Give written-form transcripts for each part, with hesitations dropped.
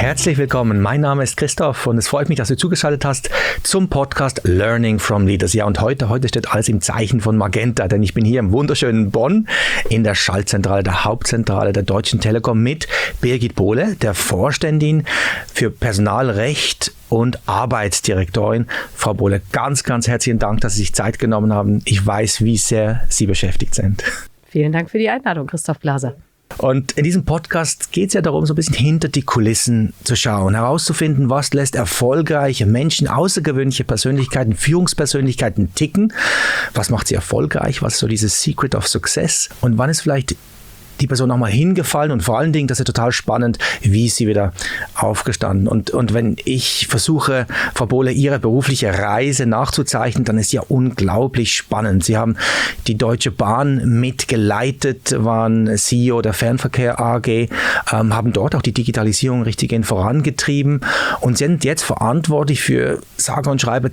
Herzlich willkommen, mein Name ist Christoph und es freut mich, dass du zugeschaltet hast zum Podcast Learning from Leaders. Ja, und heute steht alles im Zeichen von Magenta, denn ich bin hier im wunderschönen Bonn in der Schaltzentrale, der Hauptzentrale der Deutschen Telekom mit Birgit Bohle, der Vorständin für Personalrecht und Arbeitsdirektorin. Frau Bohle, ganz, ganz herzlichen Dank, dass Sie sich Zeit genommen haben. Ich weiß, wie sehr Sie beschäftigt sind. Vielen Dank für die Einladung, Christoph Glaser. Und in diesem Podcast geht es ja darum, so ein bisschen hinter die Kulissen zu schauen, herauszufinden, was lässt erfolgreiche Menschen, außergewöhnliche Persönlichkeiten, Führungspersönlichkeiten ticken, was macht sie erfolgreich, was ist so dieses Secret of Success und wann ist vielleicht die Person nochmal hingefallen und vor allen Dingen, das ist ja total spannend, wie ist sie wieder aufgestanden. Und wenn ich versuche, Frau Bohle, Ihre berufliche Reise nachzuzeichnen, dann ist sie ja unglaublich spannend. Sie haben die Deutsche Bahn mitgeleitet, waren CEO der Fernverkehr AG, haben dort auch die Digitalisierung richtig vorangetrieben und sind jetzt verantwortlich für, sage und schreibe,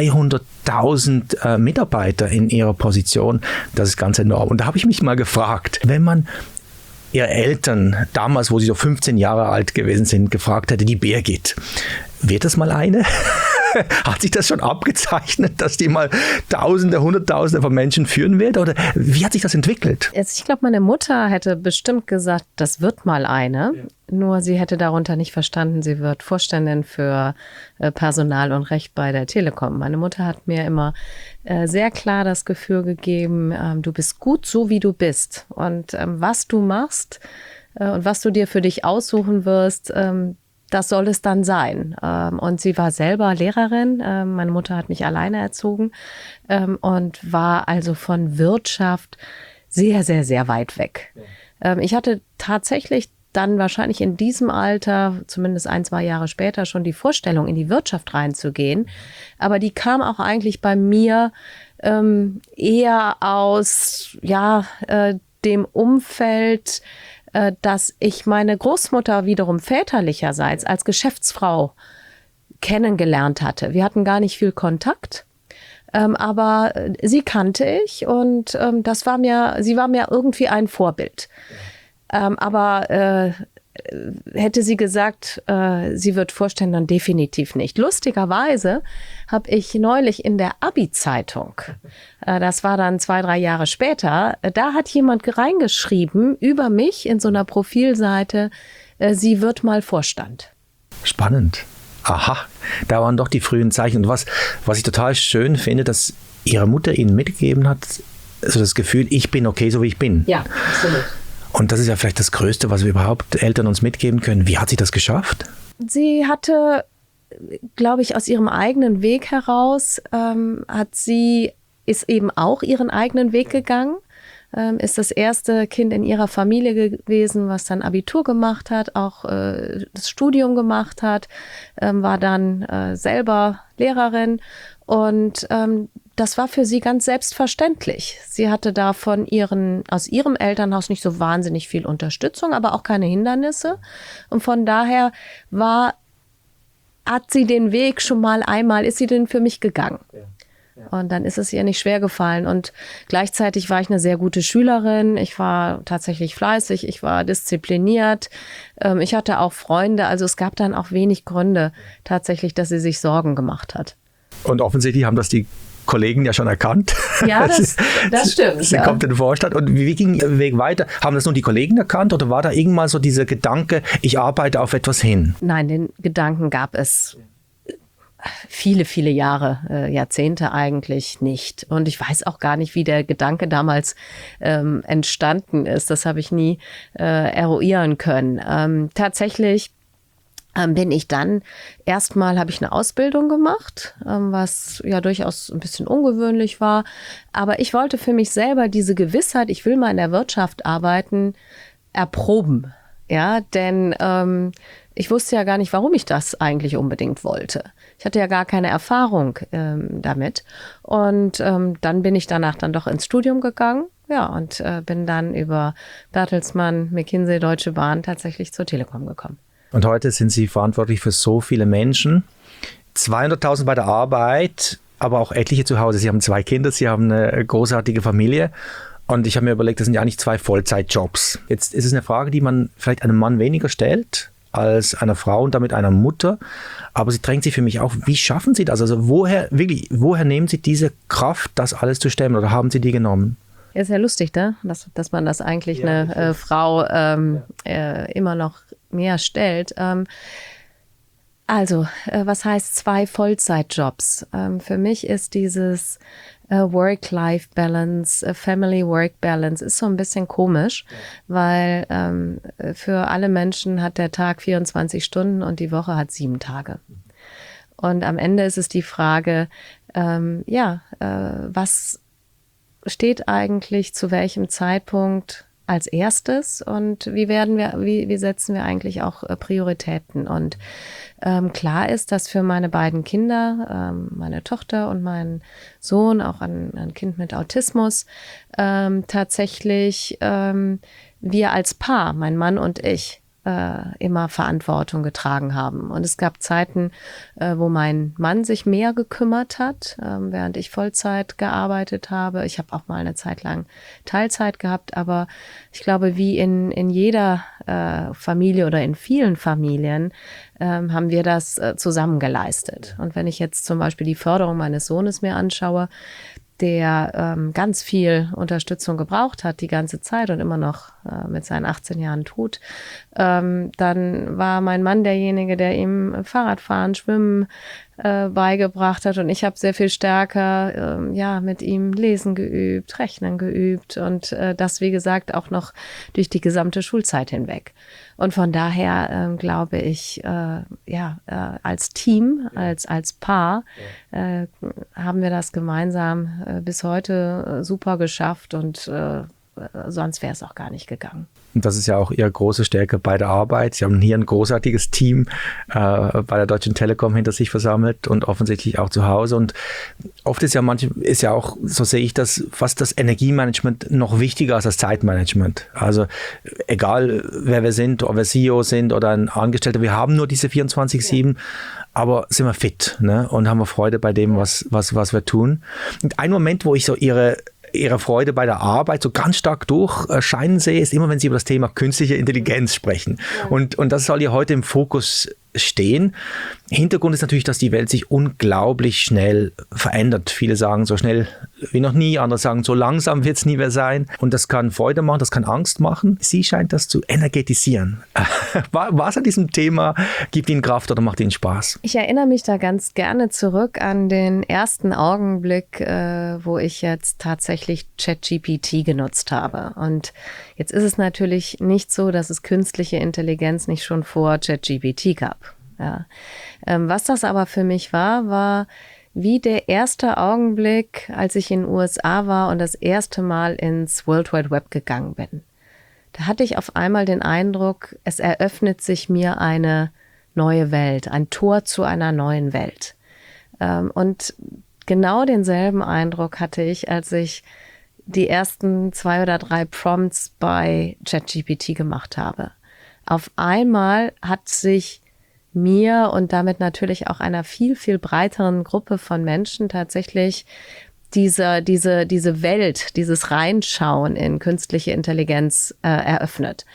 200.000 Mitarbeiter in ihrer Position. Das ist ganz enorm. Und da habe ich mich mal gefragt, wenn man Ihre Eltern, damals, wo sie so 15 Jahre alt gewesen sind, gefragt hätte, die Birgit, wird das mal eine? Hat sich das schon abgezeichnet, dass die mal Tausende, Hunderttausende von Menschen führen wird? Oder wie hat sich das entwickelt? Ich glaube, meine Mutter hätte bestimmt gesagt, das wird mal eine. Ja. Nur sie hätte darunter nicht verstanden, sie wird Vorständin für Personal und Recht bei der Telekom. Meine Mutter hat mir immer sehr klar das Gefühl gegeben, du bist gut so, wie du bist. Und was du machst und was du dir für dich aussuchen wirst, das soll es dann sein. Und sie war selber Lehrerin. Meine Mutter hat mich alleine erzogen und war also von Wirtschaft sehr, sehr, sehr weit weg. Ja. Ich hatte tatsächlich dann wahrscheinlich in diesem Alter, zumindest 1-2 Jahre später, schon die Vorstellung, in die Wirtschaft reinzugehen. Aber die kam auch eigentlich bei mir eher aus dem Umfeld, dass ich meine Großmutter wiederum väterlicherseits als Geschäftsfrau kennengelernt hatte. Wir hatten gar nicht viel Kontakt, aber sie kannte ich und sie war mir irgendwie ein Vorbild. Aber hätte sie gesagt, sie wird Vorständin, definitiv nicht. Lustigerweise habe ich neulich in der Abi-Zeitung, das war dann 2-3 Jahre später, da hat jemand reingeschrieben über mich in so einer Profilseite, sie wird mal Vorstand. Spannend. Aha, da waren doch die frühen Zeichen. Und was ich total schön finde, dass Ihre Mutter Ihnen mitgegeben hat, so das Gefühl, ich bin okay, so wie ich bin. Ja, absolut. Und das ist ja vielleicht das Größte, was wir überhaupt Eltern uns mitgeben können. Wie hat sie das geschafft? Sie hatte, glaube ich, aus ihrem eigenen Weg heraus, ist eben auch ihren eigenen Weg gegangen, ist das erste Kind in ihrer Familie gewesen, was dann Abitur gemacht hat, auch das Studium gemacht hat, war dann selber Lehrerin und das war für sie ganz selbstverständlich. Sie hatte da aus ihrem Elternhaus nicht so wahnsinnig viel Unterstützung, aber auch keine Hindernisse. Und von daher hat sie den Weg schon mal einmal, ist sie den für mich gegangen. Ja. Ja. Und dann ist es ihr nicht schwer gefallen. Und gleichzeitig war ich eine sehr gute Schülerin. Ich war tatsächlich fleißig, ich war diszipliniert. Ich hatte auch Freunde. Also es gab dann auch wenig Gründe tatsächlich, dass sie sich Sorgen gemacht hat. Und offensichtlich haben das die Kollegen ja schon erkannt. Ja, das stimmt. Sie kommt in den Vorstand. Und wie ging Ihr Weg weiter? Haben das nur die Kollegen erkannt oder war da irgendwann so dieser Gedanke, ich arbeite auf etwas hin? Nein, den Gedanken gab es viele, viele Jahre, Jahrzehnte eigentlich nicht. Und ich weiß auch gar nicht, wie der Gedanke damals entstanden ist. Das habe ich nie eruieren können. Tatsächlich bin ich dann habe ich eine Ausbildung gemacht, was ja durchaus ein bisschen ungewöhnlich war. Aber ich wollte für mich selber diese Gewissheit, ich will mal in der Wirtschaft arbeiten, erproben. Ja, denn ich wusste ja gar nicht, warum ich das eigentlich unbedingt wollte. Ich hatte ja gar keine Erfahrung damit. Und dann bin ich danach dann doch ins Studium gegangen. Ja, und bin dann über Bertelsmann, McKinsey, Deutsche Bahn tatsächlich zur Telekom gekommen. Und heute sind Sie verantwortlich für so viele Menschen. 200.000 bei der Arbeit, aber auch etliche zu Hause. Sie haben 2 Kinder, Sie haben eine großartige Familie. Und ich habe mir überlegt, das sind ja eigentlich 2 Vollzeitjobs. Jetzt ist es eine Frage, die man vielleicht einem Mann weniger stellt, als einer Frau und damit einer Mutter, aber sie drängt sich für mich auf. Wie schaffen Sie das? Also woher nehmen Sie diese Kraft, das alles zu stemmen, oder haben Sie die genommen? Ist ja lustig, ne? Dass man das eigentlich eine Frau immer noch mehr stellt. Was heißt 2 Vollzeitjobs? Für mich ist dieses Work-Life-Balance, Family-Work-Balance ist so ein bisschen komisch, weil für alle Menschen hat der Tag 24 Stunden und die Woche hat 7 Tage. Und am Ende ist es die Frage, was steht eigentlich zu welchem Zeitpunkt als erstes und wie setzen wir eigentlich auch Prioritäten? Und klar ist, dass für meine beiden Kinder, meine Tochter und mein Sohn, auch ein Kind mit Autismus, tatsächlich wir als Paar, mein Mann und ich, immer Verantwortung getragen haben. Und es gab Zeiten, wo mein Mann sich mehr gekümmert hat, während ich Vollzeit gearbeitet habe. Ich habe auch mal eine Zeit lang Teilzeit gehabt, aber ich glaube, wie in jeder Familie oder in vielen Familien haben wir das zusammen geleistet. Und wenn ich jetzt zum Beispiel die Förderung meines Sohnes mir anschaue, der ganz viel Unterstützung gebraucht hat die ganze Zeit und immer noch mit seinen 18 Jahren tut, dann war mein Mann derjenige, der ihm Fahrradfahren, Schwimmen beigebracht hat und ich habe sehr viel stärker mit ihm Lesen geübt, Rechnen geübt und das, wie gesagt, auch noch durch die gesamte Schulzeit hinweg. Und von daher glaube ich, als Team, als Paar haben wir das gemeinsam bis heute super geschafft und sonst wäre es auch gar nicht gegangen. Und das ist ja auch Ihre große Stärke bei der Arbeit. Sie haben hier ein großartiges Team bei der Deutschen Telekom hinter sich versammelt und offensichtlich auch zu Hause. Und oft ist ja auch, so sehe ich das, fast das Energiemanagement noch wichtiger als das Zeitmanagement. Also egal, wer wir sind, ob wir CEO sind oder ein Angestellter, wir haben nur diese 24/7, aber sind wir fit, ne? Und haben wir Freude bei dem, was wir tun. Und ein Moment, wo ich so Ihre Freude bei der Arbeit so ganz stark durchscheinen sehe, ist immer, wenn Sie über das Thema künstliche Intelligenz sprechen. Ja. Und das soll ja heute im Fokus stehen. Hintergrund ist natürlich, dass die Welt sich unglaublich schnell verändert. Viele sagen so schnell wie noch nie, andere sagen so langsam wird es nie mehr sein. Und das kann Freude machen, das kann Angst machen. Sie scheint das zu energetisieren. Was an diesem Thema gibt Ihnen Kraft oder macht Ihnen Spaß? Ich erinnere mich da ganz gerne zurück an den ersten Augenblick, wo ich jetzt tatsächlich ChatGPT genutzt habe. Und jetzt ist es natürlich nicht so, dass es künstliche Intelligenz nicht schon vor ChatGPT gab. Ja. Was das aber für mich war wie der erste Augenblick, als ich in den USA war und das erste Mal ins World Wide Web gegangen bin. Da hatte ich auf einmal den Eindruck, es eröffnet sich mir eine neue Welt, ein Tor zu einer neuen Welt. Und genau denselben Eindruck hatte ich, als ich die ersten 2 oder 3 Prompts bei ChatGPT gemacht habe. Auf einmal hat sich mir und damit natürlich auch einer viel, viel breiteren Gruppe von Menschen tatsächlich diese Welt, dieses Reinschauen in künstliche Intelligenz eröffnet.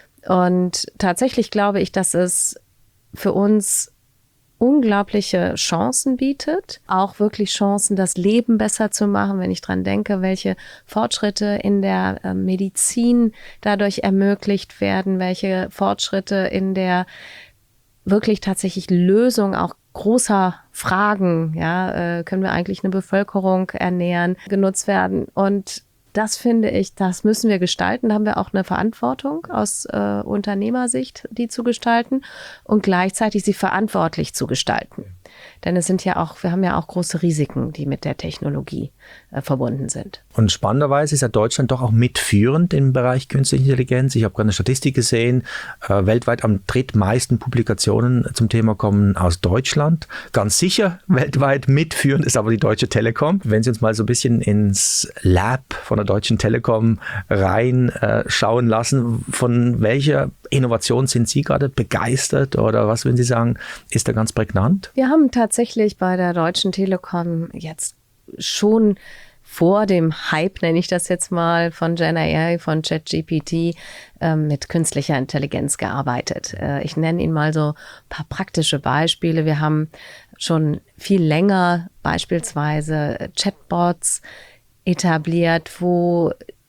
Und tatsächlich glaube ich, dass es für uns unglaubliche Chancen bietet, auch wirklich Chancen, das Leben besser zu machen, wenn ich dran denke, welche Fortschritte in der Medizin dadurch ermöglicht werden, welche Fortschritte in der wirklich tatsächlich Lösung auch großer Fragen, können wir eigentlich eine Bevölkerung ernähren, genutzt werden. Und das finde ich, das müssen wir gestalten. Da haben wir auch eine Verantwortung aus Unternehmersicht, die zu gestalten und gleichzeitig sie verantwortlich zu gestalten. Denn wir haben ja auch große Risiken, die mit der Technologie verbunden sind. Und spannenderweise ist ja Deutschland doch auch mitführend im Bereich künstliche Intelligenz. Ich habe gerade eine Statistik gesehen, weltweit am drittmeisten Publikationen zum Thema kommen aus Deutschland. Ganz sicher weltweit mitführend ist aber die Deutsche Telekom. Wenn Sie uns mal so ein bisschen ins Lab von der Deutschen Telekom reinschauen lassen, von welcher Innovation sind Sie gerade begeistert oder was würden Sie sagen, ist da ganz prägnant? Wir haben tatsächlich bei der Deutschen Telekom jetzt schon vor dem Hype, nenne ich das jetzt mal, von Gen AI, von ChatGPT, mit künstlicher Intelligenz gearbeitet. Ich nenne Ihnen mal so ein paar praktische Beispiele. Wir haben schon viel länger beispielsweise Chatbots etabliert, wo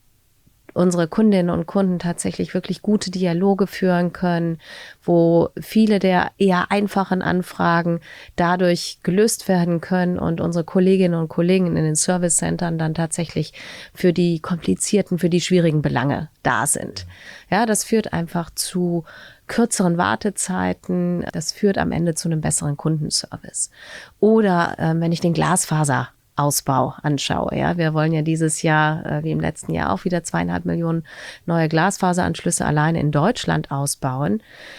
unsere Kundinnen und Kunden tatsächlich wirklich gute Dialoge führen können, wo viele der eher einfachen Anfragen dadurch gelöst werden können und unsere Kolleginnen und Kollegen in den Service-Centern dann tatsächlich für die komplizierten, für die schwierigen Belange da sind. Ja, das führt einfach zu kürzeren Wartezeiten, das führt am Ende zu einem besseren Kundenservice. Oder wenn ich den Glasfaserausbau anschaue. Ja, wir wollen ja dieses Jahr, wie im letzten Jahr, auch wieder 2,5 Millionen neue Glasfaseranschlüsse alleine in Deutschland ausbauen.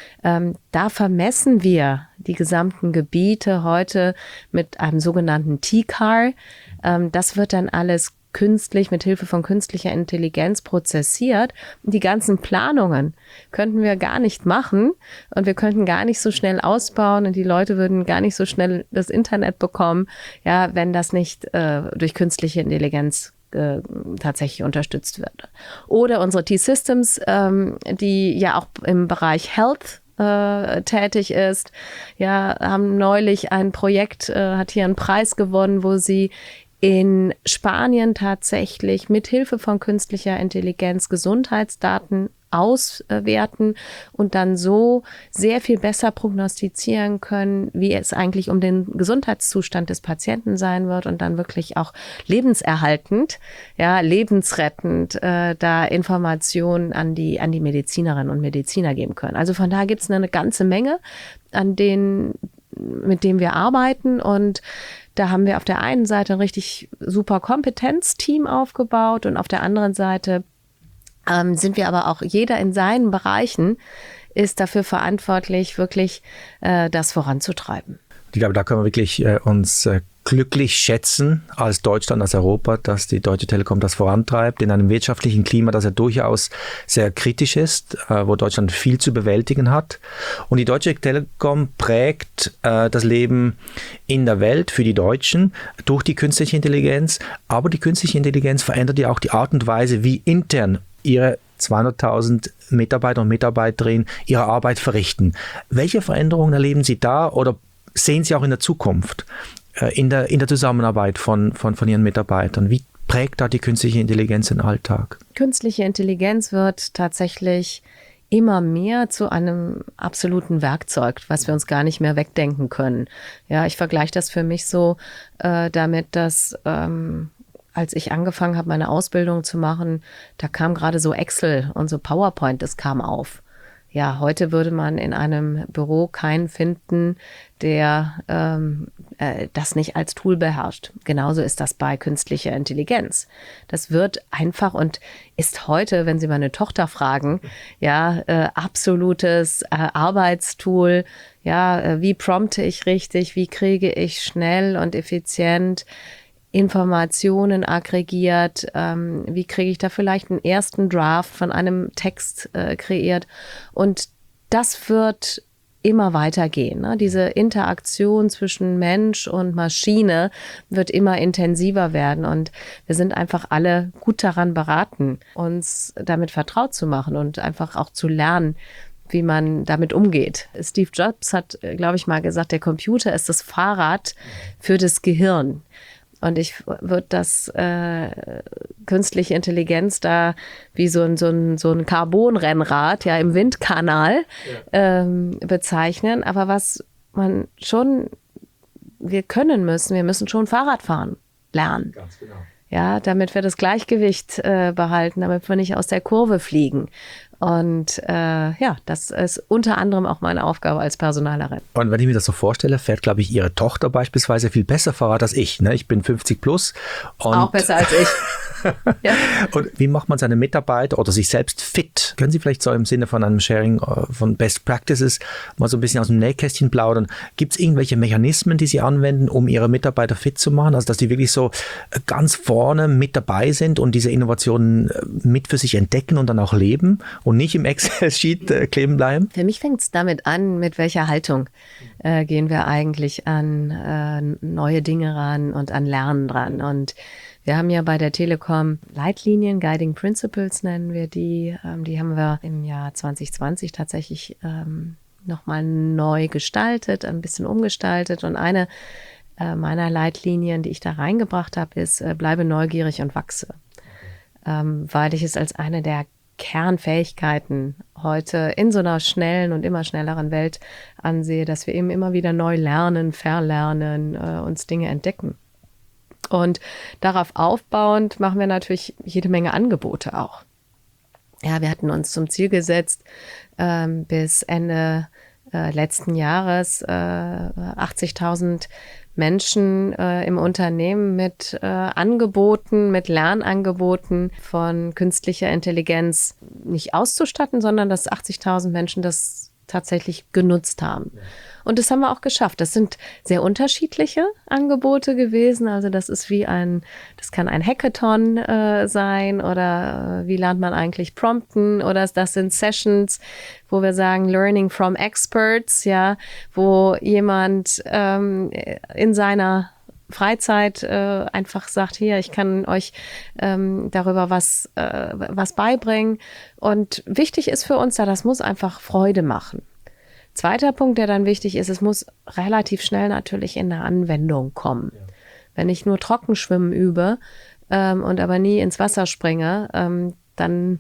Da vermessen wir die gesamten Gebiete heute mit einem sogenannten T-Car. Das wird dann alles künstlich, mit Hilfe von künstlicher Intelligenz prozessiert. Und die ganzen Planungen könnten wir gar nicht machen und wir könnten gar nicht so schnell ausbauen und die Leute würden gar nicht so schnell das Internet bekommen, ja, wenn das nicht durch künstliche Intelligenz tatsächlich unterstützt wird. Oder unsere T-Systems, die ja auch im Bereich Health tätig ist, ja, haben neulich ein Projekt, hat hier einen Preis gewonnen, wo sie in Spanien tatsächlich mit Hilfe von künstlicher Intelligenz Gesundheitsdaten auswerten und dann so sehr viel besser prognostizieren können, wie es eigentlich um den Gesundheitszustand des Patienten sein wird und dann wirklich auch lebenserhaltend, ja, lebensrettend da Informationen an die Medizinerinnen und Mediziner geben können. Also von daher gibt es eine ganze Menge, mit denen wir arbeiten, und da haben wir auf der einen Seite ein richtig super Kompetenzteam aufgebaut und auf der anderen Seite sind wir aber auch, jeder in seinen Bereichen ist dafür verantwortlich, wirklich das voranzutreiben. Ich glaube, da können wir wirklich uns glücklich schätzen als Deutschland, als Europa, dass die Deutsche Telekom das vorantreibt in einem wirtschaftlichen Klima, das ja durchaus sehr kritisch ist, wo Deutschland viel zu bewältigen hat. Und die Deutsche Telekom prägt das Leben in der Welt für die Deutschen durch die künstliche Intelligenz. Aber die künstliche Intelligenz verändert ja auch die Art und Weise, wie intern ihre 200.000 Mitarbeiter und Mitarbeiterinnen ihre Arbeit verrichten. Welche Veränderungen erleben Sie da oder sehen Sie auch in der Zukunft in der Zusammenarbeit von Ihren Mitarbeitern? Wie prägt da die künstliche Intelligenz den Alltag? Künstliche Intelligenz wird tatsächlich immer mehr zu einem absoluten Werkzeug, was wir uns gar nicht mehr wegdenken können. Ja, ich vergleiche das für mich so damit, dass als ich angefangen habe, meine Ausbildung zu machen, da kam gerade so Excel und so PowerPoint, das kam auf. Ja, heute würde man in einem Büro keinen finden, der das nicht als Tool beherrscht. Genauso ist das bei künstlicher Intelligenz. Das wird einfach und ist heute, wenn Sie meine Tochter fragen, ja, absolutes Arbeitstool. Ja, wie prompte ich richtig? Wie kriege ich schnell und effizient Informationen aggregiert, wie kriege ich da vielleicht einen ersten Draft von einem Text kreiert, und das wird immer weitergehen. Ne? Diese Interaktion zwischen Mensch und Maschine wird immer intensiver werden und wir sind einfach alle gut daran beraten, uns damit vertraut zu machen und einfach auch zu lernen, wie man damit umgeht. Steve Jobs hat, glaube ich, mal gesagt, der Computer ist das Fahrrad für das Gehirn. Und ich würde das künstliche Intelligenz da wie so ein Carbon-Rennrad ja im Windkanal bezeichnen. Aber was wir müssen schon Fahrrad fahren lernen. Ganz genau. Ja, damit wir das Gleichgewicht behalten, damit wir nicht aus der Kurve fliegen. Und das ist unter anderem auch meine Aufgabe als Personalerin. Und wenn ich mir das so vorstelle, fährt, glaube ich, Ihre Tochter beispielsweise viel besser Fahrrad als ich. Ne? Ich bin 50 plus. Und auch besser als ich. Ja. Und wie macht man seine Mitarbeiter oder sich selbst fit? Können Sie vielleicht so im Sinne von einem Sharing von Best Practices mal so ein bisschen aus dem Nähkästchen plaudern? Gibt es irgendwelche Mechanismen, die Sie anwenden, um Ihre Mitarbeiter fit zu machen? Also dass die wirklich so ganz vorne mit dabei sind und diese Innovationen mit für sich entdecken und dann auch leben und nicht im Excel-Sheet kleben bleiben? Für mich fängt es damit an, mit welcher Haltung gehen wir eigentlich an neue Dinge ran und an Lernen dran. Und wir haben ja bei der Telekom Leitlinien, Guiding Principles nennen wir die. Die haben wir im Jahr 2020 tatsächlich nochmal neu gestaltet, ein bisschen umgestaltet. Und eine meiner Leitlinien, die ich da reingebracht habe, ist, bleibe neugierig und wachse. Weil ich es als eine der Kernfähigkeiten heute in so einer schnellen und immer schnelleren Welt ansehe, dass wir eben immer wieder neu lernen, verlernen, uns Dinge entdecken. Und darauf aufbauend machen wir natürlich jede Menge Angebote auch. Ja, wir hatten uns zum Ziel gesetzt, bis Ende letzten Jahres 80.000 Menschen im Unternehmen mit Angeboten, mit Lernangeboten von künstlicher Intelligenz nicht auszustatten, sondern dass 80.000 Menschen das tatsächlich genutzt haben. Und das haben wir auch geschafft. Das sind sehr unterschiedliche Angebote gewesen. Also das ist das kann ein Hackathon sein oder wie lernt man eigentlich Prompten oder das sind Sessions, wo wir sagen Learning from Experts, ja, wo jemand in seiner Freizeit einfach sagt, hier, ich kann euch darüber was beibringen. Und wichtig ist für uns das muss einfach Freude machen. Zweiter Punkt, der dann wichtig ist, es muss relativ schnell natürlich in eine Anwendung kommen. Ja. Wenn ich nur Trockenschwimmen übe und aber nie ins Wasser springe, dann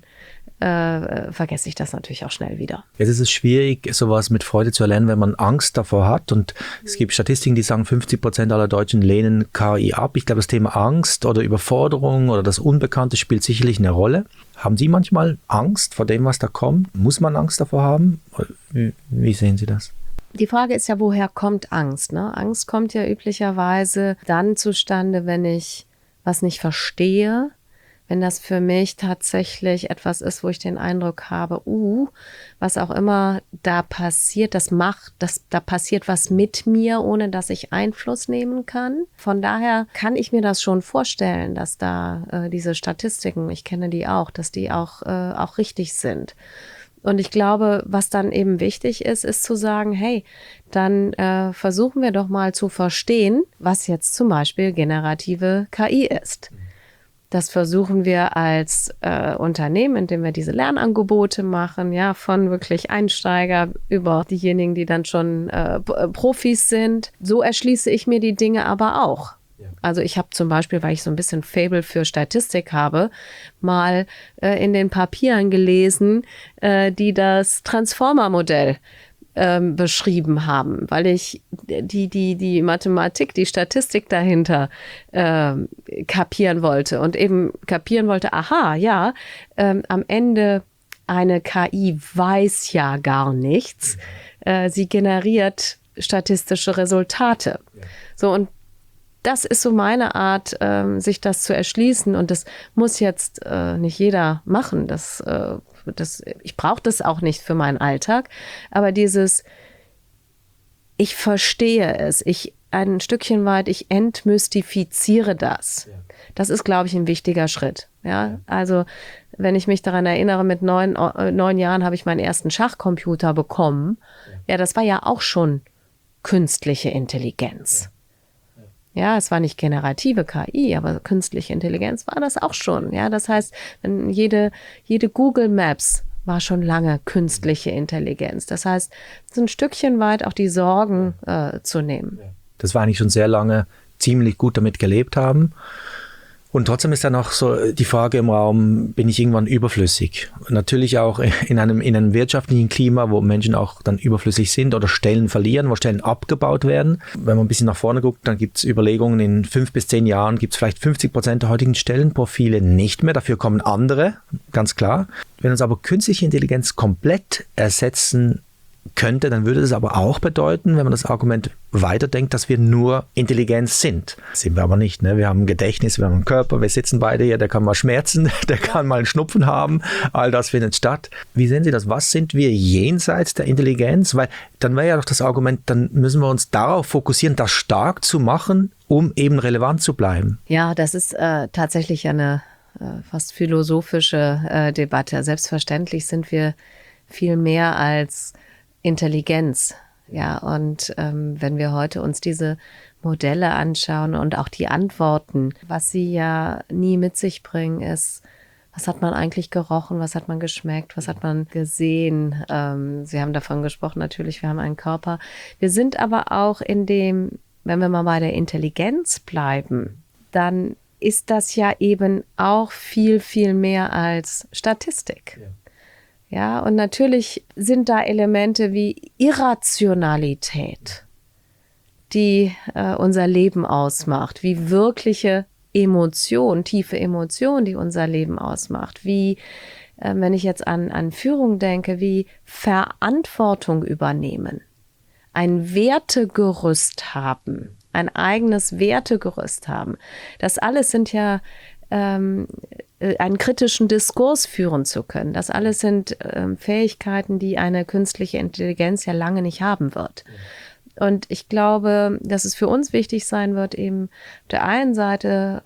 vergesse ich das natürlich auch schnell wieder. Jetzt ist es schwierig, sowas mit Freude zu erlernen, wenn man Angst davor hat. Und es gibt Statistiken, die sagen, 50% aller Deutschen lehnen KI ab. Ich glaube, das Thema Angst oder Überforderung oder das Unbekannte spielt sicherlich eine Rolle. Haben Sie manchmal Angst vor dem, was da kommt? Muss man Angst davor haben? Wie sehen Sie das? Die Frage ist ja, woher kommt Angst? Ne? Angst kommt ja üblicherweise dann zustande, wenn ich was nicht verstehe, wenn das für mich tatsächlich etwas ist, wo ich den Eindruck habe, was auch immer da passiert, da passiert was mit mir, ohne dass ich Einfluss nehmen kann. Von daher kann ich mir das schon vorstellen, dass da diese Statistiken, ich kenne die auch, dass die auch richtig sind. Und ich glaube, was dann eben wichtig ist zu sagen, hey, dann versuchen wir doch mal zu verstehen, was jetzt zum Beispiel generative KI ist. Das versuchen wir als Unternehmen, indem wir diese Lernangebote machen, ja, von wirklich Einsteiger über diejenigen, die dann schon Profis sind. So erschließe ich mir die Dinge aber auch. Ja. Also ich habe zum Beispiel, weil ich so ein bisschen Faible für Statistik habe, mal in den Papieren gelesen, die das Transformer-Modell beschrieben haben, weil ich die Mathematik, die Statistik dahinter kapieren wollte und eben kapieren wollte, am Ende eine KI weiß ja gar nichts, sie generiert statistische Resultate. Ja. So, und das ist so meine Art, sich das zu erschließen, und das muss jetzt nicht jeder machen, ich brauche das auch nicht für meinen Alltag, aber ich verstehe es, ein Stückchen weit, ich entmystifiziere das. Ja. Das ist, glaube ich, ein wichtiger Schritt. Ja? Also, wenn ich mich daran erinnere, mit 9 Jahren habe ich meinen ersten Schachcomputer bekommen. Ja, das war ja auch schon künstliche Intelligenz. Ja, es war nicht generative KI, aber künstliche Intelligenz war das auch schon. Ja, das heißt, jede Google Maps war schon lange künstliche Intelligenz. Das heißt, so ein Stückchen weit auch die Sorgen zu nehmen. Das war eigentlich schon sehr lange ziemlich gut damit gelebt haben. Und trotzdem ist dann auch so die Frage im Raum, bin ich irgendwann überflüssig? Natürlich auch in einem wirtschaftlichen Klima, wo Menschen auch dann überflüssig sind oder Stellen verlieren, wo Stellen abgebaut werden. Wenn man ein bisschen nach vorne guckt, dann gibt es Überlegungen, in 5 bis 10 Jahren gibt es vielleicht 50% der heutigen Stellenprofile nicht mehr. Dafür kommen andere, ganz klar. Wenn uns aber künstliche Intelligenz komplett ersetzen könnte, dann würde das aber auch bedeuten, wenn man das Argument weiterdenkt, dass wir nur Intelligenz sind. Das sind wir aber nicht. Ne? Wir haben ein Gedächtnis, wir haben einen Körper, wir sitzen beide hier, der kann mal schmerzen, der kann mal einen Schnupfen haben, all das findet statt. Wie sehen Sie das? Was sind wir jenseits der Intelligenz? Weil dann wäre ja doch das Argument, dann müssen wir uns darauf fokussieren, das stark zu machen, um eben relevant zu bleiben. Ja, das ist tatsächlich eine fast philosophische Debatte. Selbstverständlich sind wir viel mehr als Intelligenz. Ja, und wenn wir heute uns diese Modelle anschauen und auch die Antworten, was sie ja nie mit sich bringen, ist, was hat man eigentlich gerochen, was hat man geschmeckt, was hat man gesehen? Sie haben davon gesprochen, natürlich, wir haben einen Körper. Wir sind aber auch in dem, wenn wir mal bei der Intelligenz bleiben, dann ist das ja eben auch viel, viel mehr als Statistik. Ja, und natürlich sind da Elemente wie Irrationalität, die unser Leben ausmacht, wie wirkliche Emotion, tiefe Emotion, die unser Leben ausmacht, wie, wenn ich jetzt an Führung denke, wie Verantwortung übernehmen, ein Wertegerüst haben, ein eigenes Wertegerüst haben. Das alles sind ja einen kritischen Diskurs führen zu können. Das alles sind Fähigkeiten, die eine künstliche Intelligenz ja lange nicht haben wird. Und ich glaube, dass es für uns wichtig sein wird, eben auf der einen Seite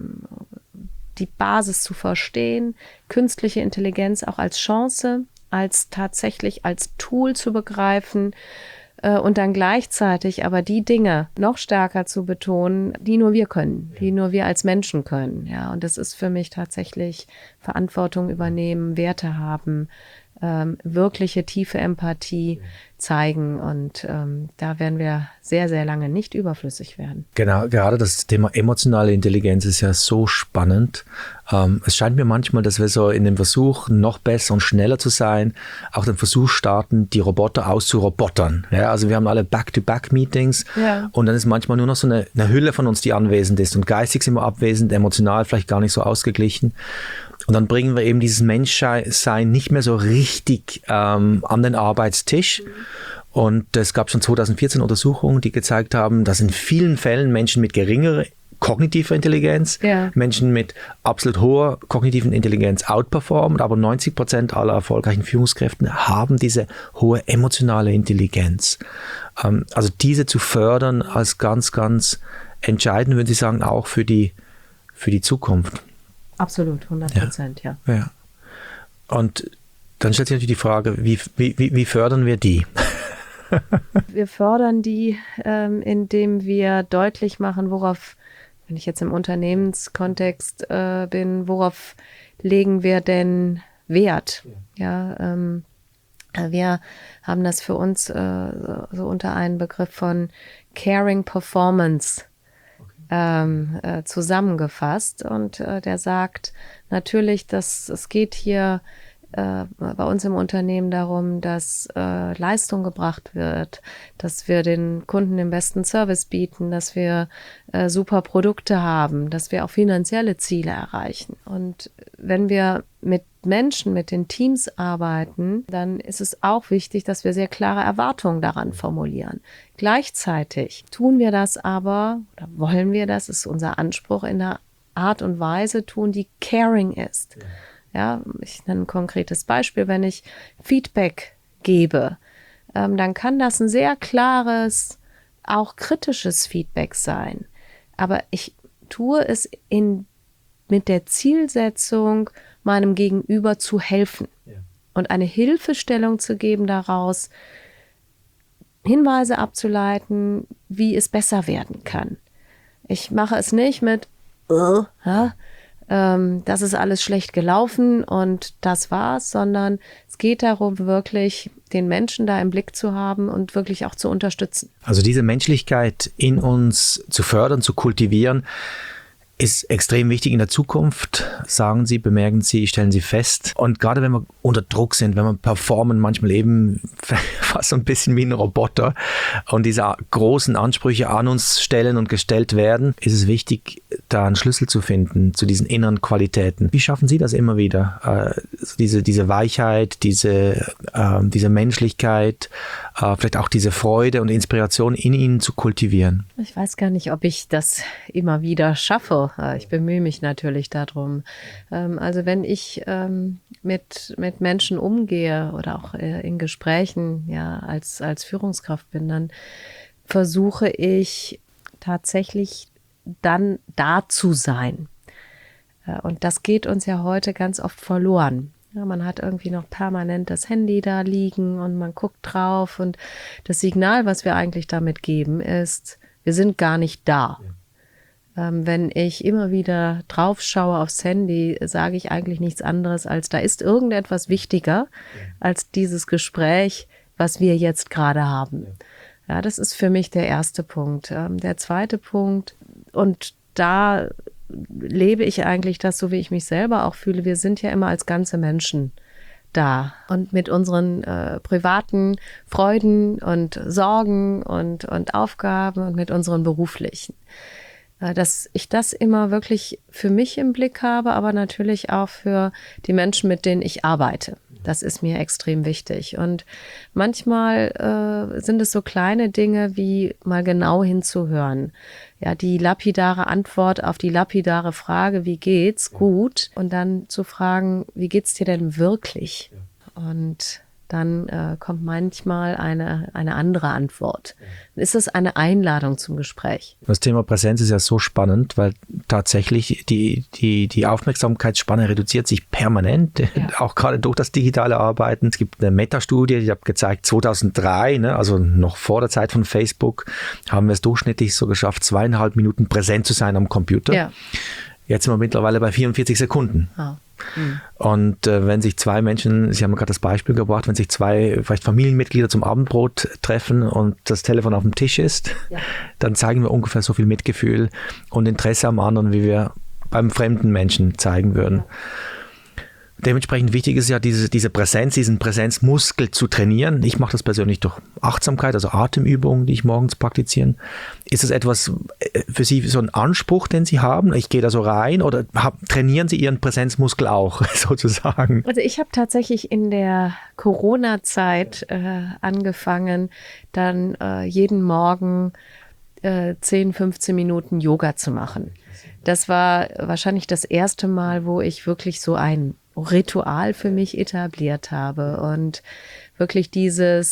die Basis zu verstehen, künstliche Intelligenz auch als Chance, tatsächlich als Tool zu begreifen und dann gleichzeitig aber die Dinge noch stärker zu betonen, die nur wir können, die nur wir als Menschen können. Ja, und das ist für mich tatsächlich Verantwortung übernehmen, Werte haben, wirkliche tiefe Empathie zeigen und da werden wir sehr, sehr lange nicht überflüssig werden. Genau, gerade das Thema emotionale Intelligenz ist ja so spannend. Es scheint mir manchmal, dass wir so in dem Versuch, noch besser und schneller zu sein, auch den Versuch starten, die Roboter auszurobotern. Ja, also wir haben alle Back-to-Back-Meetings und dann ist manchmal nur noch so eine Hülle von uns, die anwesend ist und geistig sind wir abwesend, emotional vielleicht gar nicht so ausgeglichen. Und dann bringen wir eben dieses Menschsein nicht mehr so richtig an den Arbeitstisch. Und es gab schon 2014 Untersuchungen, die gezeigt haben, dass in vielen Fällen Menschen mit geringerer kognitiver Intelligenz, Menschen mit absolut hoher kognitiven Intelligenz outperformen, aber 90% aller erfolgreichen Führungskräfte haben diese hohe emotionale Intelligenz. Also diese zu fördern als ganz, ganz entscheidend, würde ich sagen, auch für die Zukunft. Absolut, 100%, ja. Und dann stellt sich natürlich die Frage, wie fördern wir die? Wir fördern die, indem wir deutlich machen, worauf, wenn ich jetzt im Unternehmenskontext bin, worauf legen wir denn Wert? Ja, wir haben das für uns so unter einen Begriff von Caring Performance zusammengefasst und der sagt natürlich, dass es geht hier bei uns im Unternehmen darum, dass Leistung gebracht wird, dass wir den Kunden den besten Service bieten, dass wir super Produkte haben, dass wir auch finanzielle Ziele erreichen. Und wenn wir mit Menschen, mit den Teams arbeiten, dann ist es auch wichtig, dass wir sehr klare Erwartungen daran formulieren. Gleichzeitig tun wir das aber, oder wollen wir das, ist unser Anspruch, in einer Art und Weise tun, die caring ist. Ja, ich nenne ein konkretes Beispiel. Wenn ich Feedback gebe, dann kann das ein sehr klares, auch kritisches Feedback sein. Aber ich tue es mit der Zielsetzung, meinem Gegenüber zu helfen und eine Hilfestellung zu geben daraus, Hinweise abzuleiten, wie es besser werden kann. Ich mache es nicht mit, das ist alles schlecht gelaufen und das war's, sondern es geht darum, wirklich den Menschen da im Blick zu haben und wirklich auch zu unterstützen. Also diese Menschlichkeit in uns zu fördern, zu kultivieren, ist extrem wichtig in der Zukunft, sagen Sie, bemerken Sie, stellen Sie fest. Und gerade wenn wir unter Druck sind, wenn wir performen, manchmal eben fast so ein bisschen wie ein Roboter und diese großen Ansprüche an uns stellen und gestellt werden, ist es wichtig, da einen Schlüssel zu finden zu diesen inneren Qualitäten. Wie schaffen Sie das immer wieder? Diese Weichheit, diese Menschlichkeit, vielleicht auch diese Freude und Inspiration in Ihnen zu kultivieren? Ich weiß gar nicht, ob ich das immer wieder schaffe. Ich bemühe mich natürlich darum. Also wenn ich mit Menschen umgehe oder auch in Gesprächen als Führungskraft bin, dann versuche ich tatsächlich dann da zu sein. Und das geht uns ja heute ganz oft verloren. Ja, man hat irgendwie noch permanent das Handy da liegen und man guckt drauf und das Signal, was wir eigentlich damit geben, ist, wir sind gar nicht da. Wenn ich immer wieder drauf schaue aufs Handy, sage ich eigentlich nichts anderes, als da ist irgendetwas wichtiger als dieses Gespräch, was wir jetzt gerade haben. Ja, das ist für mich der erste Punkt. Der zweite Punkt, und da lebe ich eigentlich das, so wie ich mich selber auch fühle, wir sind ja immer als ganze Menschen da und mit unseren privaten Freuden und Sorgen und Aufgaben und mit unseren beruflichen. Dass ich das immer wirklich für mich im Blick habe, aber natürlich auch für die Menschen, mit denen ich arbeite. Das ist mir extrem wichtig. Und manchmal sind es so kleine Dinge wie mal genau hinzuhören. Ja, die lapidare Antwort auf die lapidare Frage, wie geht's? Gut. Und dann zu fragen, wie geht's dir denn wirklich? Und dann kommt manchmal eine andere Antwort. Dann ist es eine Einladung zum Gespräch. Das Thema Präsenz ist ja so spannend, weil tatsächlich die Aufmerksamkeitsspanne reduziert sich permanent, auch gerade durch das digitale Arbeiten. Es gibt eine Metastudie, die hat gezeigt, 2003, also noch vor der Zeit von Facebook, haben wir es durchschnittlich so geschafft, 2,5 Minuten präsent zu sein am Computer. Ja. Jetzt sind wir mittlerweile bei 44 Sekunden. Oh. Und wenn sich zwei Menschen, Sie haben gerade das Beispiel gebracht, wenn sich zwei vielleicht Familienmitglieder zum Abendbrot treffen und das Telefon auf dem Tisch ist, dann zeigen wir ungefähr so viel Mitgefühl und Interesse am anderen, wie wir beim fremden Menschen zeigen würden. Ja. Dementsprechend wichtig ist ja diese Präsenz, diesen Präsenzmuskel zu trainieren. Ich mache das persönlich durch Achtsamkeit, also Atemübungen, die ich morgens praktiziere. Ist das etwas für Sie, so ein Anspruch, den Sie haben? Ich gehe da so rein oder trainieren Sie Ihren Präsenzmuskel auch sozusagen? Also ich habe tatsächlich in der Corona-Zeit angefangen, dann jeden Morgen 10, 15 Minuten Yoga zu machen. Das war wahrscheinlich das erste Mal, wo ich wirklich so ein Ritual für mich etabliert habe und wirklich diese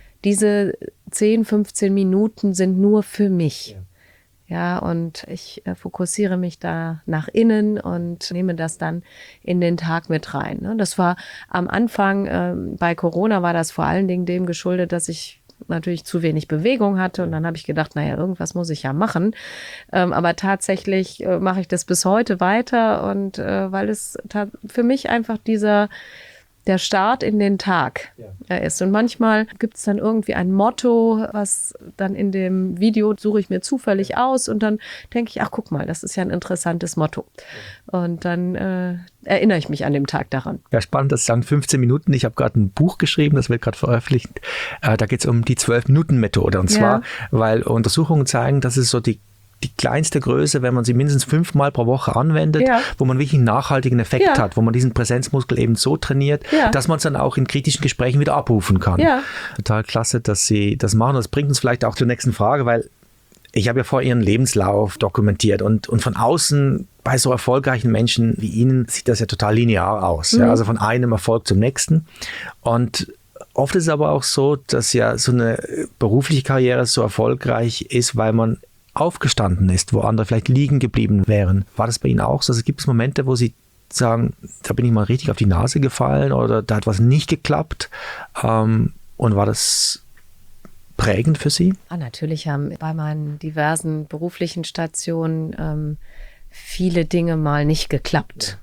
10, 15 Minuten sind nur für mich. Ja, und ich fokussiere mich da nach innen und nehme das dann in den Tag mit rein. Das war am Anfang, bei Corona war das vor allen Dingen dem geschuldet, dass ich natürlich zu wenig Bewegung hatte und dann habe ich gedacht, naja, irgendwas muss ich ja machen. Aber tatsächlich mache ich das bis heute weiter und weil es für mich einfach der Start in den Tag ist. Und manchmal gibt es dann irgendwie ein Motto, was dann in dem Video suche ich mir zufällig aus und dann denke ich, ach guck mal, das ist ja ein interessantes Motto. Und dann erinnere ich mich an dem Tag daran. Ja, spannend, das sagen 15 Minuten. Ich habe gerade ein Buch geschrieben, das wird gerade veröffentlicht. Da geht es um die 12-Minuten-Methode. Und zwar, weil Untersuchungen zeigen, dass es so die kleinste Größe, wenn man sie mindestens 5-mal pro Woche anwendet, wo man wirklich einen nachhaltigen Effekt hat, wo man diesen Präsenzmuskel eben so trainiert, dass man es dann auch in kritischen Gesprächen wieder abrufen kann. Ja. Total klasse, dass Sie das machen. Das bringt uns vielleicht auch zur nächsten Frage, weil ich habe ja vor Ihren Lebenslauf dokumentiert und von außen bei so erfolgreichen Menschen wie Ihnen sieht das ja total linear aus. Ja? Also von einem Erfolg zum nächsten. Und oft ist es aber auch so, dass ja so eine berufliche Karriere so erfolgreich ist, weil man aufgestanden ist, wo andere vielleicht liegen geblieben wären. War das bei Ihnen auch so? Also gibt es Momente, wo Sie sagen, da bin ich mal richtig auf die Nase gefallen oder da hat was nicht geklappt? Und war das prägend für Sie? Natürlich haben bei meinen diversen beruflichen Stationen viele Dinge mal nicht geklappt.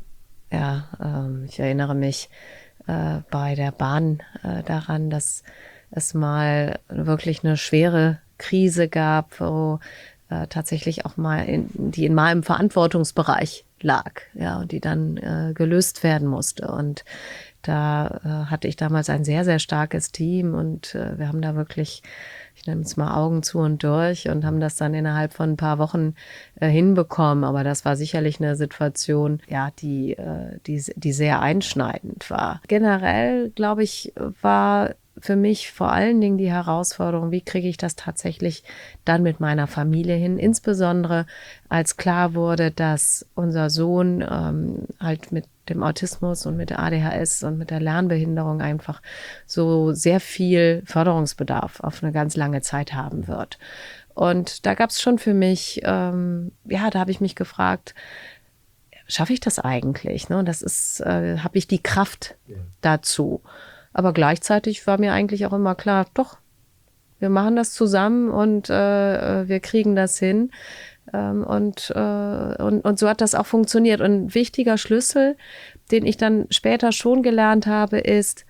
Ich erinnere mich bei der Bahn daran, dass es mal wirklich eine schwere Krise gab, wo tatsächlich auch mal die in meinem Verantwortungsbereich lag, und die dann gelöst werden musste. Und da hatte ich damals ein sehr, sehr starkes Team und wir haben da wirklich, ich nenne es mal Augen zu und durch und haben das dann innerhalb von ein paar Wochen hinbekommen. Aber das war sicherlich eine Situation, die sehr einschneidend war. Generell, glaube ich, war für mich vor allen Dingen die Herausforderung, wie kriege ich das tatsächlich dann mit meiner Familie hin, insbesondere als klar wurde, dass unser Sohn halt mit dem Autismus und mit der ADHS und mit der Lernbehinderung einfach so sehr viel Förderungsbedarf auf eine ganz lange Zeit haben wird. Und da gab es schon für mich, da habe ich mich gefragt, schaffe ich das eigentlich? Ne? Das ist, habe ich die Kraft dazu? Aber gleichzeitig war mir eigentlich auch immer klar, doch, wir machen das zusammen und wir kriegen das hin. Und so hat das auch funktioniert. Und ein wichtiger Schlüssel, den ich dann später schon gelernt habe, ist,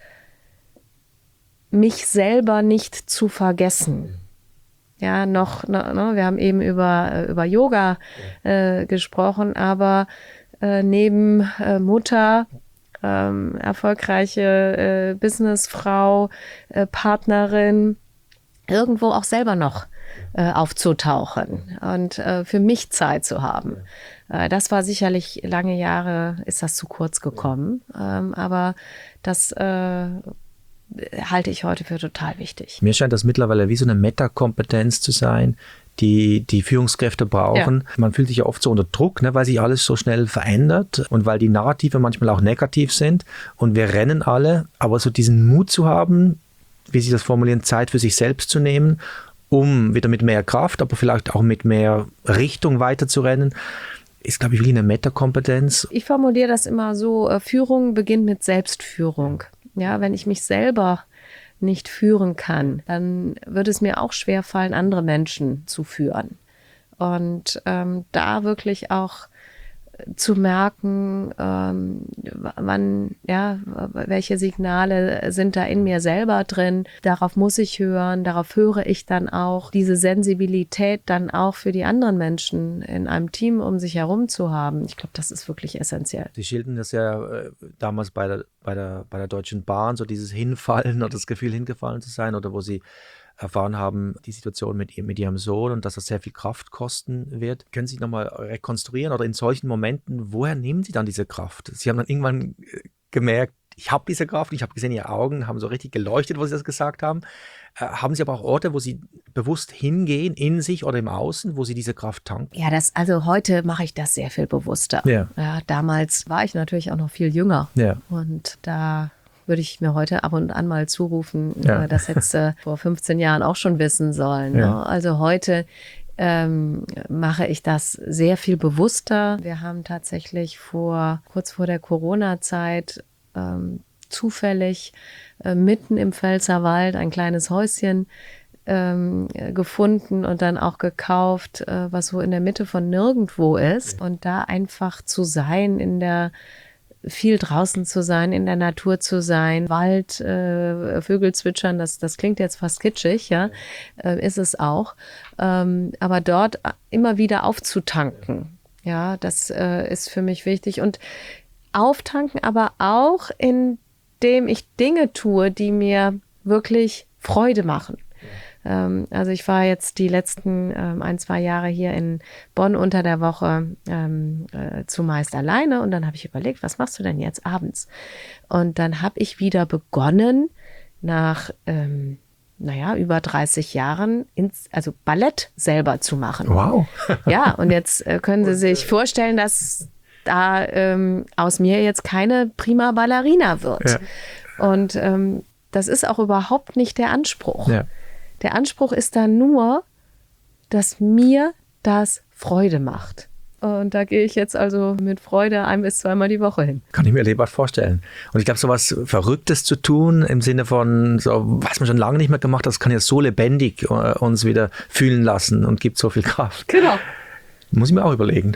mich selber nicht zu vergessen. Ja, wir haben eben über Yoga gesprochen, aber neben Mutter, erfolgreiche Businessfrau, Partnerin, irgendwo auch selber noch aufzutauchen und für mich Zeit zu haben. Das war sicherlich lange Jahre, ist das zu kurz gekommen, aber das halte ich heute für total wichtig. Mir scheint das mittlerweile wie so eine Metakompetenz zu sein, die Führungskräfte brauchen. Ja. Man fühlt sich ja oft so unter Druck, ne, weil sich alles so schnell verändert und weil die Narrative manchmal auch negativ sind und wir rennen alle, aber so diesen Mut zu haben, wie Sie das formulieren, Zeit für sich selbst zu nehmen, um wieder mit mehr Kraft, aber vielleicht auch mit mehr Richtung weiterzurennen, ist, glaube ich, wirklich eine Metakompetenz. Ich formuliere das immer so, Führung beginnt mit Selbstführung. Ja, wenn ich mich selber nicht führen kann, dann wird es mir auch schwerfallen, andere Menschen zu führen. Und da wirklich auch zu merken, welche Signale sind da in mir selber drin. Darauf muss ich hören, darauf höre ich dann auch. Diese Sensibilität dann auch für die anderen Menschen in einem Team um sich herum zu haben. Ich glaube, das ist wirklich essentiell. Sie schildern das ja damals bei der Deutschen Bahn, so dieses Hinfallen oder das Gefühl, hingefallen zu sein, oder wo Sie erfahren haben, die Situation mit ihrem Sohn und dass das sehr viel Kraft kosten wird. Können Sie nochmal rekonstruieren oder in solchen Momenten, woher nehmen Sie dann diese Kraft? Sie haben dann irgendwann gemerkt, ich habe diese Kraft, ich habe gesehen, Ihre Augen haben so richtig geleuchtet, wo Sie das gesagt haben. Haben Sie aber auch Orte, wo Sie bewusst hingehen, in sich oder im Außen, wo Sie diese Kraft tanken? Ja, also heute mache ich das sehr viel bewusster. Ja, damals war ich natürlich auch noch viel jünger. Ja. Und da würde ich mir heute ab und an mal zurufen, das hättest du vor 15 Jahren auch schon wissen sollen. Ja. Ne? Also heute mache ich das sehr viel bewusster. Wir haben tatsächlich kurz vor der Corona-Zeit zufällig mitten im Pfälzerwald ein kleines Häuschen gefunden und dann auch gekauft, was so in der Mitte von nirgendwo ist. Und da einfach zu sein, viel draußen zu sein, in der Natur zu sein, Wald, Vögel zwitschern, das klingt jetzt fast kitschig, ja, ist es auch. Aber dort immer wieder aufzutanken, ja, das ist für mich wichtig. Und auftanken aber auch, indem ich Dinge tue, die mir wirklich Freude machen. Also ich war jetzt die letzten 1-2 Jahre hier in Bonn unter der Woche zumeist alleine und dann habe ich überlegt, was machst du denn jetzt abends? Und dann habe ich wieder begonnen, nach über 30 Jahren also Ballett selber zu machen. Wow. Ja, und jetzt können Sie sich vorstellen, dass da aus mir jetzt keine prima Ballerina wird. Ja. Und das ist auch überhaupt nicht der Anspruch. Ja. Der Anspruch ist dann nur, dass mir das Freude macht. Und da gehe ich jetzt also mit Freude 1- bis 2-mal die Woche hin. Kann ich mir lebhaft vorstellen. Und ich glaube, so was Verrücktes zu tun, im Sinne von, so, was man schon lange nicht mehr gemacht hat, das kann ja so lebendig uns wieder fühlen lassen und gibt so viel Kraft. Genau. Muss ich mir auch überlegen,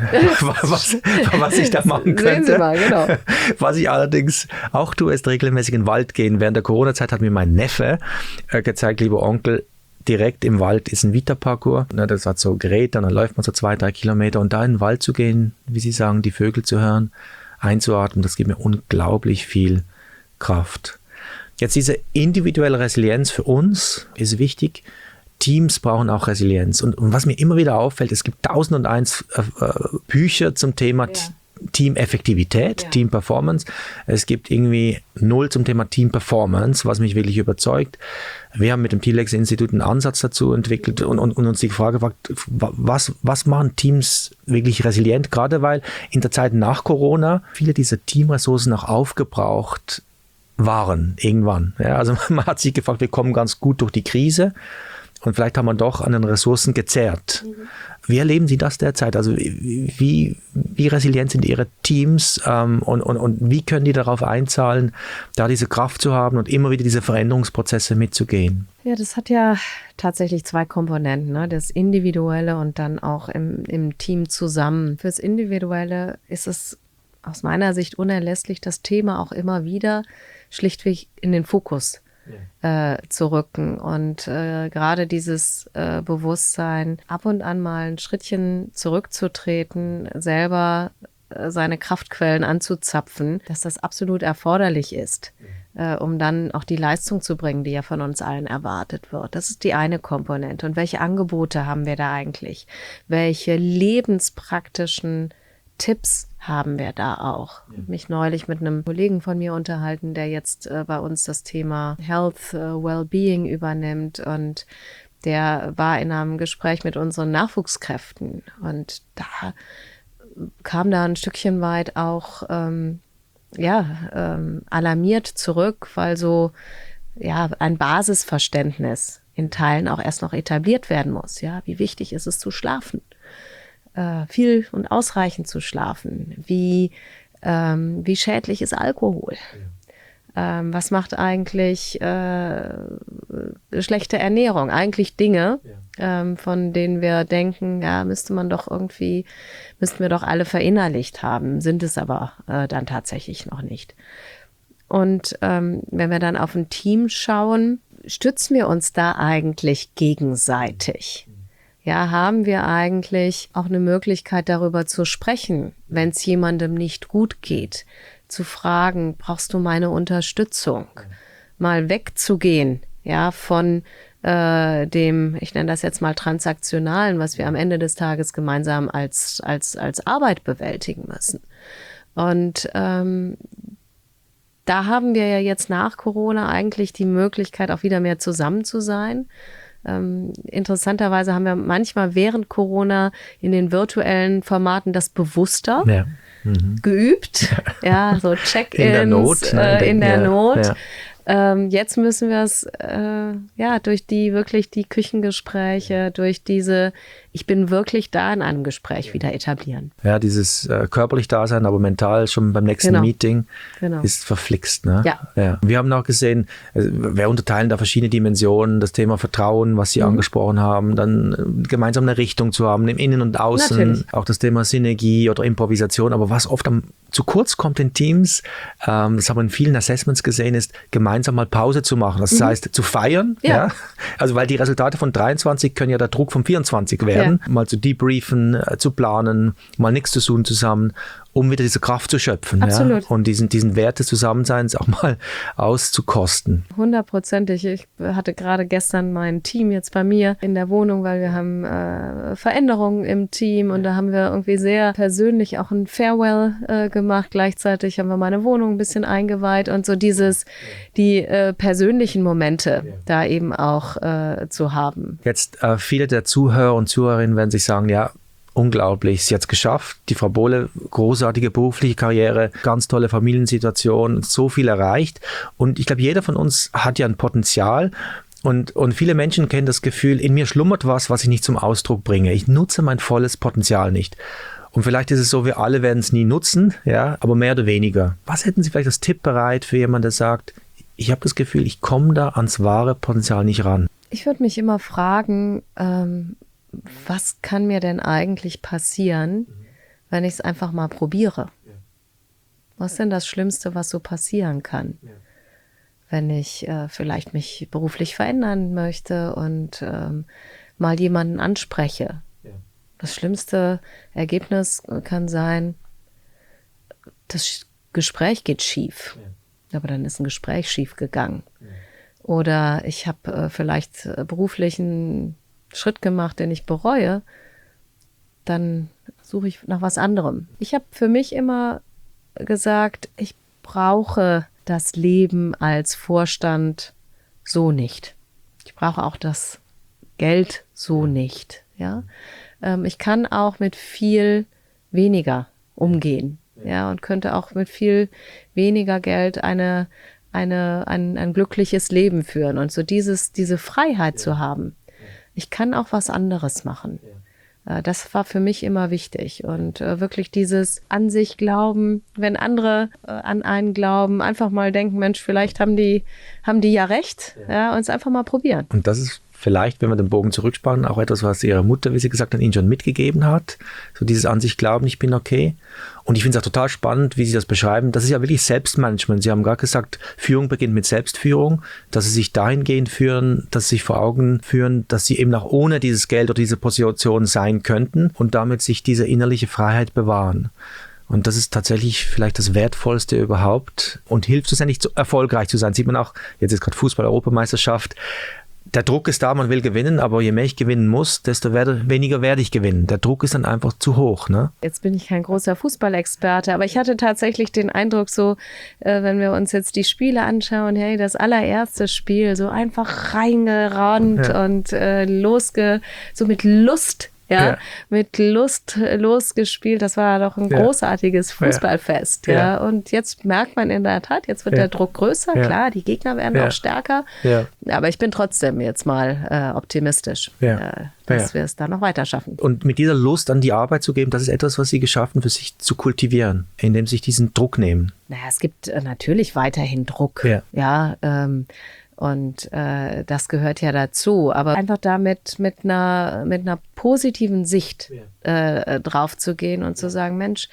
was ich da machen könnte. Sehen Sie mal, genau. Was ich allerdings auch tue, ist regelmäßig in den Wald gehen. Während der Corona-Zeit hat mir mein Neffe gezeigt, lieber Onkel, direkt im Wald ist ein Vita-Parcours. Das hat so Geräte, dann läuft man so 2-3 Kilometer und da in den Wald zu gehen, wie Sie sagen, die Vögel zu hören, einzuatmen, das gibt mir unglaublich viel Kraft. Jetzt diese individuelle Resilienz für uns ist wichtig. Teams brauchen auch Resilienz. Und was mir immer wieder auffällt, es gibt 1001 Bücher zum Thema Team-Effektivität, Team-Performance. Es gibt irgendwie 0 zum Thema Team-Performance, was mich wirklich überzeugt. Wir haben mit dem Thielex-Institut einen Ansatz dazu entwickelt und uns die Frage gefragt, was machen Teams wirklich resilient? Gerade weil in der Zeit nach Corona viele dieser Teamressourcen auch aufgebraucht waren irgendwann. Ja, also man hat sich gefragt, wir kommen ganz gut durch die Krise. und vielleicht haben wir doch an den Ressourcen gezerrt. Wie erleben Sie das derzeit? Also wie resilient sind Ihre Teams und wie können die darauf einzahlen, da diese Kraft zu haben und immer wieder diese Veränderungsprozesse mitzugehen? Ja, das hat ja tatsächlich zwei Komponenten, ne? Das Individuelle und dann auch im Team zusammen. Fürs Individuelle ist es aus meiner Sicht unerlässlich, das Thema auch immer wieder schlichtweg in den Fokus zu rücken. Und gerade dieses Bewusstsein, ab und an mal ein Schrittchen zurückzutreten, selber seine Kraftquellen anzuzapfen, dass das absolut erforderlich ist, um dann auch die Leistung zu bringen, die ja von uns allen erwartet wird. Das ist die eine Komponente. Und welche Angebote haben wir da eigentlich? Welche lebenspraktischen Tipps haben wir da auch? Ich habe mich neulich mit einem Kollegen von mir unterhalten, der jetzt bei uns das Thema Health, Wellbeing übernimmt, und der war in einem Gespräch mit unseren Nachwuchskräften, und da kam da ein Stückchen weit auch alarmiert zurück, weil so ein Basisverständnis in Teilen auch erst noch etabliert werden muss. Ja, wie wichtig ist es zu schlafen? Viel und ausreichend zu schlafen. Wie schädlich ist Alkohol? Was macht eigentlich schlechte Ernährung? Eigentlich Dinge, von denen wir denken, müssten wir doch alle verinnerlicht haben, sind es aber dann tatsächlich noch nicht. Und wenn wir dann auf ein Team schauen, stützen wir uns da eigentlich gegenseitig? Ja, haben wir eigentlich auch eine Möglichkeit, darüber zu sprechen, wenn es jemandem nicht gut geht, zu fragen, brauchst du meine Unterstützung? Mal wegzugehen, von dem, ich nenne das jetzt mal Transaktionalen, was wir am Ende des Tages gemeinsam als Arbeit bewältigen müssen. Und da haben wir ja jetzt nach Corona eigentlich die Möglichkeit, auch wieder mehr zusammen zu sein. Interessanterweise haben wir manchmal während Corona in den virtuellen Formaten das bewusster geübt. Ja, so Check-ins in der Not. Jetzt müssen wir es durch die Küchengespräche, durch diese ich bin wirklich da in einem Gespräch wieder etablieren. Ja, dieses körperlich da sein, aber mental schon beim nächsten Meeting ist verflixt. Ne? Ja. Wir haben auch gesehen, wir unterteilen da verschiedene Dimensionen, das Thema Vertrauen, was Sie angesprochen haben, dann gemeinsam eine Richtung zu haben, im Innen und Außen, natürlich. Auch das Thema Synergie oder Improvisation, aber was oft zu kurz kommt in Teams, das haben wir in vielen Assessments gesehen, ist gemeinsam mal Pause zu machen. Das heißt, zu feiern. Ja. Also weil die Resultate von 23 können ja der Druck von 24 werden. Mal zu debriefen, zu planen, mal nichts zu tun zusammen, um wieder diese Kraft zu schöpfen. Absolut. Ja? Und diesen Wert des Zusammenseins auch mal auszukosten. 100%. Ich hatte gerade gestern mein Team jetzt bei mir in der Wohnung, weil wir haben Veränderungen im Team, und da haben wir irgendwie sehr persönlich auch ein Farewell gemacht. Gleichzeitig haben wir meine Wohnung ein bisschen eingeweiht und so die persönlichen Momente da eben auch zu haben. Jetzt viele der Zuhörer und Zuhörerinnen werden sich sagen, ja, unglaublich, sie hat es geschafft. Die Frau Bohle, großartige berufliche Karriere, ganz tolle Familiensituation, so viel erreicht. Und ich glaube, jeder von uns hat ja ein Potenzial. Und viele Menschen kennen das Gefühl, in mir schlummert was ich nicht zum Ausdruck bringe. Ich nutze mein volles Potenzial nicht. Und vielleicht ist es so, wir alle werden es nie nutzen, ja, aber mehr oder weniger. Was hätten Sie vielleicht als Tipp bereit für jemanden, der sagt, ich habe das Gefühl, ich komme da ans wahre Potenzial nicht ran? Ich würde mich immer fragen, was kann mir denn eigentlich passieren, wenn ich es einfach mal probiere? Was ist denn das Schlimmste, was so passieren kann? Wenn ich vielleicht mich beruflich verändern möchte und mal jemanden anspreche. Das schlimmste Ergebnis kann sein, das Gespräch geht schief. Aber dann ist ein Gespräch schief gegangen. Oder ich habe vielleicht beruflich einen Schritt gemacht, den ich bereue, dann suche ich nach was anderem. Ich habe für mich immer gesagt, ich brauche das Leben als Vorstand so nicht. Ich brauche auch das Geld so nicht. Ja? Ich kann auch mit viel weniger umgehen, und könnte auch mit viel weniger Geld ein glückliches Leben führen. Und so diese Freiheit zu haben, ich kann auch was anderes machen. Das war für mich immer wichtig und wirklich dieses an sich glauben, wenn andere an einen glauben, einfach mal denken, Mensch, vielleicht haben die ja recht, ja, und es einfach mal probieren. Und das ist vielleicht, wenn wir den Bogen zurückspannen, auch etwas, was Ihre Mutter, wie sie gesagt hat, Ihnen schon mitgegeben hat. So dieses an sich glauben, ich bin okay. Und ich finde es auch total spannend, wie Sie das beschreiben. Das ist ja wirklich Selbstmanagement. Sie haben gerade gesagt, Führung beginnt mit Selbstführung, dass Sie sich dahingehend führen, dass Sie sich vor Augen führen, dass Sie eben auch ohne dieses Geld oder diese Position sein könnten und damit sich diese innerliche Freiheit bewahren. Und das ist tatsächlich vielleicht das Wertvollste überhaupt und hilft schlussendlich, erfolgreich zu sein. Sieht man auch, jetzt ist gerade Fußball-Europameisterschaft, der Druck ist da, man will gewinnen, aber je mehr ich gewinnen muss, desto weniger werde ich gewinnen. Der Druck ist dann einfach zu hoch. Ne? Jetzt bin ich kein großer Fußballexperte, aber ich hatte tatsächlich den Eindruck, so, wenn wir uns jetzt die Spiele anschauen, hey, das allererste Spiel, so einfach reingerannt und so mit Lust. Ja, mit Lust losgespielt. Das war doch ein großartiges Fußballfest. Ja. Und jetzt merkt man in der Tat, jetzt wird der Druck größer. Klar, die Gegner werden auch stärker. Ja. Aber ich bin trotzdem jetzt mal optimistisch, dass wir es da noch weiter schaffen. Und mit dieser Lust an die Arbeit zu geben, das ist etwas, was Sie geschaffen, für sich zu kultivieren, indem Sie sich diesen Druck nehmen. Naja, es gibt natürlich weiterhin Druck. Und das gehört ja dazu. Aber einfach damit mit einer positiven Sicht drauf zu gehen und zu sagen, Mensch,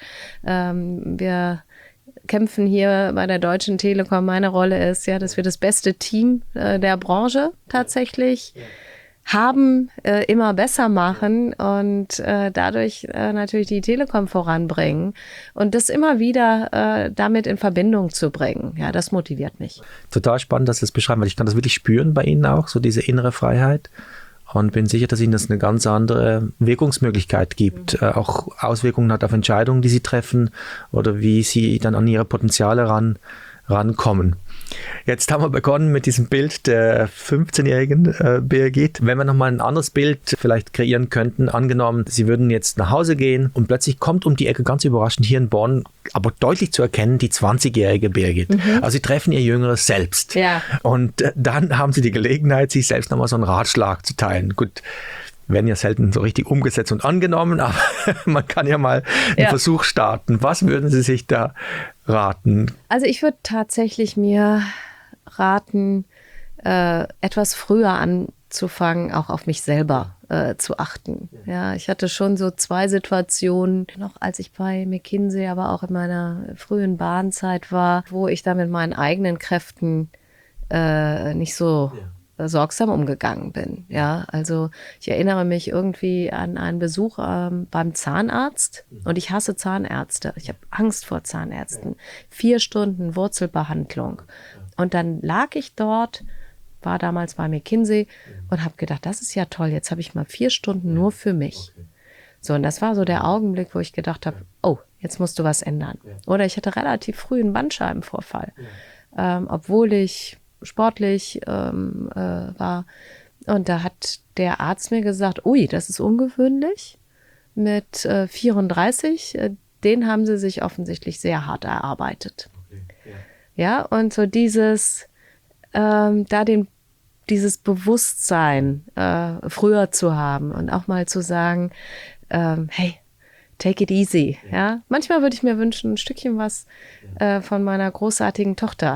wir kämpfen hier bei der Deutschen Telekom. Meine Rolle ist ja, dass wir das beste Team der Branche tatsächlich haben, immer besser machen und dadurch natürlich die Telekom voranbringen und das immer wieder damit in Verbindung zu bringen. Ja, das motiviert mich. Total spannend, dass Sie das beschreiben, weil ich kann das wirklich spüren bei Ihnen auch, so diese innere Freiheit und bin sicher, dass Ihnen das eine ganz andere Wirkungsmöglichkeit gibt, auch Auswirkungen hat auf Entscheidungen, die Sie treffen oder wie Sie dann an Ihre Potenziale rankommen. Jetzt haben wir begonnen mit diesem Bild der 15-jährigen Birgit. Wenn wir nochmal ein anderes Bild vielleicht kreieren könnten, angenommen, Sie würden jetzt nach Hause gehen und plötzlich kommt um die Ecke, ganz überraschend hier in Bonn, aber deutlich zu erkennen, die 20-jährige Birgit. Also Sie treffen Ihr jüngeres Selbst. Ja. Und dann haben Sie die Gelegenheit, sich selbst nochmal so einen Ratschlag zu teilen. Gut, werden ja selten so richtig umgesetzt und angenommen, aber man kann ja mal einen Versuch starten. Was würden Sie sich da raten? Also ich würde tatsächlich mir raten, etwas früher anzufangen, auch auf mich selber zu achten. Ja, ich hatte schon so 2 Situationen, noch als ich bei McKinsey, aber auch in meiner frühen Bahnzeit war, wo ich da mit meinen eigenen Kräften nicht so sorgsam umgegangen bin. Ja, also ich erinnere mich irgendwie an einen Besuch beim Zahnarzt und ich hasse Zahnärzte. Ich habe Angst vor Zahnärzten. 4 Stunden Wurzelbehandlung. Und dann lag ich dort, war damals bei McKinsey und habe gedacht, das ist ja toll, jetzt habe ich mal 4 Stunden nur für mich. So, und das war so der Augenblick, wo ich gedacht habe, oh, jetzt musst du was ändern. Oder ich hatte relativ früh einen Bandscheibenvorfall, obwohl ich sportlich war. Und da hat der Arzt mir gesagt, ui, das ist ungewöhnlich mit 34. Den haben sie sich offensichtlich sehr hart erarbeitet. Okay, ja, und so dieses Bewusstsein früher zu haben und auch mal zu sagen, hey, take it easy. Ja? Manchmal würde ich mir wünschen, ein Stückchen was von meiner großartigen Tochter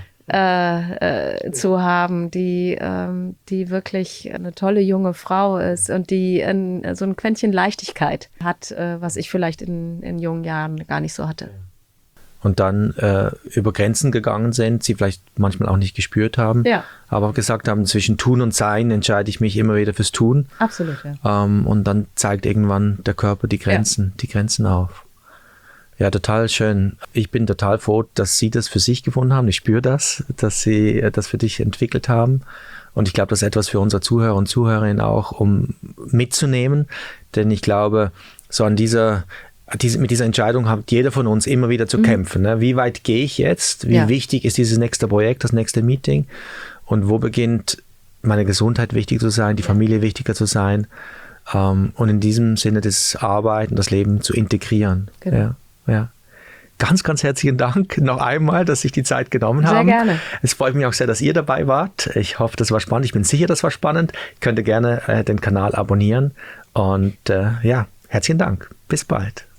zu haben, die wirklich eine tolle junge Frau ist und die so ein Quäntchen Leichtigkeit hat, was ich vielleicht in jungen Jahren gar nicht so hatte. Und dann über Grenzen gegangen sind, sie vielleicht manchmal auch nicht gespürt haben, aber gesagt haben, zwischen Tun und Sein entscheide ich mich immer wieder fürs Tun. Absolut, ja. Und dann zeigt irgendwann der Körper die Grenzen auf. Ja, total schön. Ich bin total froh, dass Sie das für sich gefunden haben. Ich spüre das, dass Sie das für dich entwickelt haben. Und ich glaube, das ist etwas für unsere Zuhörer und Zuhörerinnen auch, um mitzunehmen. Denn ich glaube, so mit dieser Entscheidung hat jeder von uns immer wieder zu kämpfen. Ne? Wie weit gehe ich jetzt? Wie wichtig ist dieses nächste Projekt, das nächste Meeting? Und wo beginnt meine Gesundheit wichtig zu sein, die Familie wichtiger zu sein? Und in diesem Sinne das Arbeiten, das Leben zu integrieren. Genau. Ja. ganz, ganz herzlichen Dank noch einmal, dass Sie sich die Zeit genommen haben. Sehr gerne. Es freut mich auch sehr, dass ihr dabei wart. Ich hoffe, das war spannend. Ich bin sicher, das war spannend. Ihr könnt gerne den Kanal abonnieren. Und ja, herzlichen Dank. Bis bald.